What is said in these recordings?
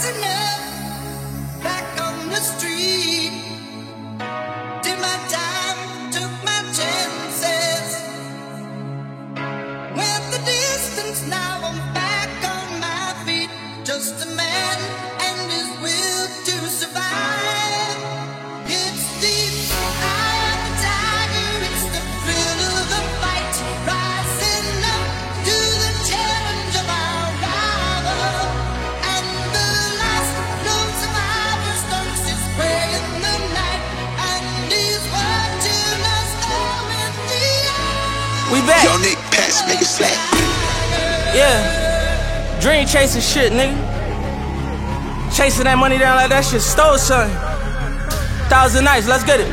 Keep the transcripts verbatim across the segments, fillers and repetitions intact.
rising up back on the street. Did my time, took my chances. Went the distance, now I'm back on my feet. Just a man and his will to survive. It's deep, eye of the tiger, it's the thrill of the fight. Rising up to the challenge of our rival. And the last known survivor stalks his prey in the night. And he's watching us all in the eye. We back. Yo, Nick, pass, make it slap. Yeah. Dream chasing shit, nigga. Chasing that money down like that shit stole something. Thousand nights, let's get it.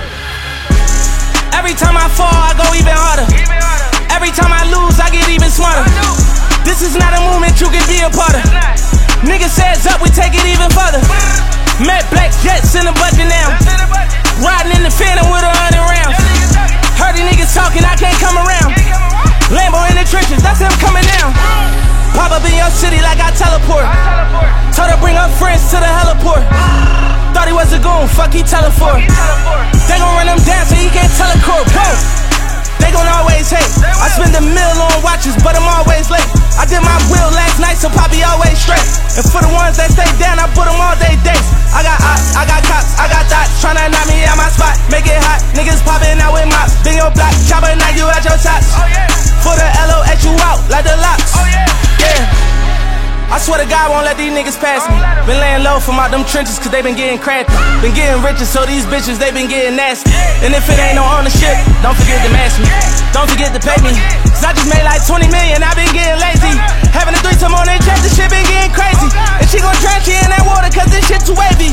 Every time I fall, I go even harder. Every time I lose, I get even smarter. This is not a movement you can be a part of. Niggas says up, we take it even further. Met black jets in the budget now. Riding in the Phantom with a hundred rounds. Heard these niggas talking, I can't come around. Lambo in the trenches, that's him coming down. Pop up in your city like I teleport. Told her bring her friends to the heliport. Thought he was a goon, fuck he tellin' for. They gon' run him down so he can't teleport. Whoa. They gon' always hate. I spend a mill on watches, but I'm always late. I did my will last night, so Poppy always straight. And for the ones that stay down, I put them all day days. I got ops, I got cops, I got dots, tryna knock me out my spot, make it hot. Niggas poppin' out with mops, then your block, chopper knock you out your tops. For the L O X you out like the locks. Yeah. I swear to God, won't let these niggas pass me. Been laying low from out them trenches, cause they been getting crappy. Been getting richer, so these bitches, they been getting nasty. And if it ain't no ownership, don't forget to match me. Don't forget to pay me. Cause I just made like twenty million, I been getting lazy. Having a threesome on their chest, this shit been getting crazy. And she gon' drown you in that water, cause this shit too wavy.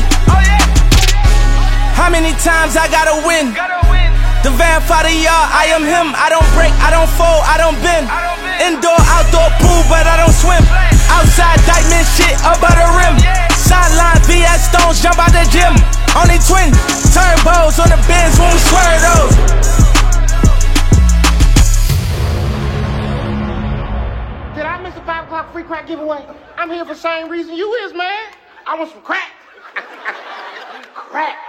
How many times I gotta win? The vampire, y'all, I am him. I don't break, I don't fold, I don't bend. Indoor, outdoor pool, but I don't swim. Outside, diamond shit, above the rim. Sideline, V S stones, jump out the gym. Only twin, turbos on the bins when we swear those. Did I miss a five o'clock free crack giveaway? I'm here for the same reason you is, man. I want some crack. Crack.